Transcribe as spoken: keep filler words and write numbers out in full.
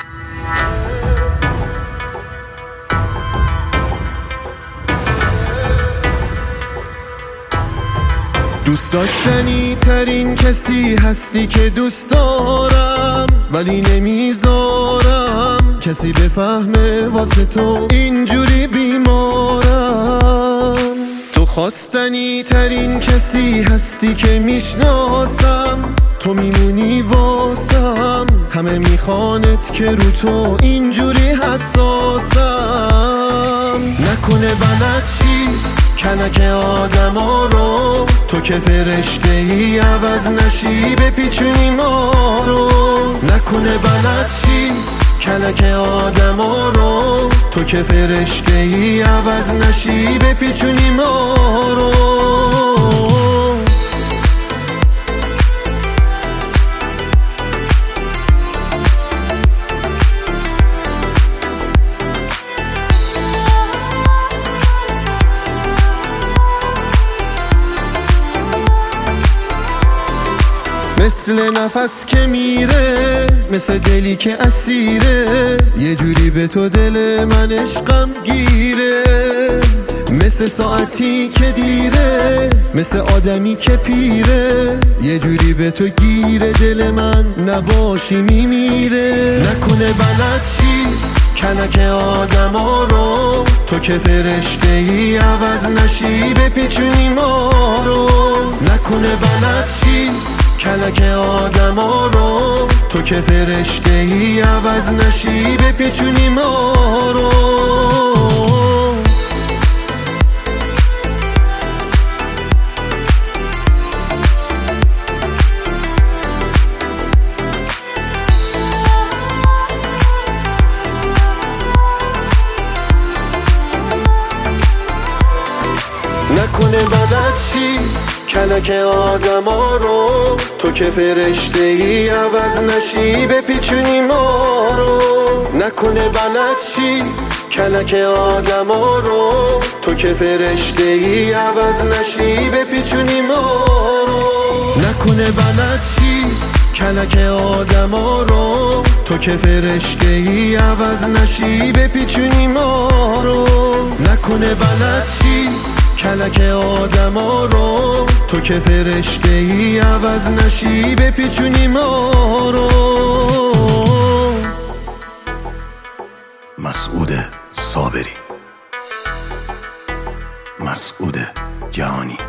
دوست داشتنی ترین کسی هستی که دوست دارم، ولی نمیذارم کسی بفهمه واسه تو اینجوری بیمارم. تو خواستنی ترین کسی هستی که میشناسم، تو میمونی واسم، همه میخوانت که رو تو اینجوری حساسم. نکنه بلد چی کلک آدم ها رو، تو که فرشته ای عوض نشی بپیچونی ما رو. نکنه بلد چی کلک آدم ها رو، تو که فرشته ای عوض نشی بپیچونی ما رو. مثل نفس که میره، مثل دلی که اسیره، یه جوری به تو دل من عشقم گیره. مثل ساعتی که دیره، مثل آدمی که پیره، یه جوری به تو گیره دل من، نباشی میمیره. نکنه بلد چی کلک آدم ها رو، تو که فرشته ای عوض نشی بپیچونی ما رو. نکنه بلد چی کلک آدم ها رو، تو که فرشته ای عوض نشی بپیچونی ما رو. نکنه بلد چی کلک آدم ها رو، تو که فرشته ای عوض نشی بپیچونی ما رو. نکنه بلد چی کلک آدم ها رو، تو که فرشته ای عوض نشی بپیچونی ما رو. نکنه بلد چی کلک آدم ها رو، تو که فرشته ای عوض نشی بپیچونی ما رو. نکنه بلد چی کلک آدم ها رو، تو که فرشته ای عوض نشی بپیچونی ما رو. مسعود صابری، مسعود جهانی.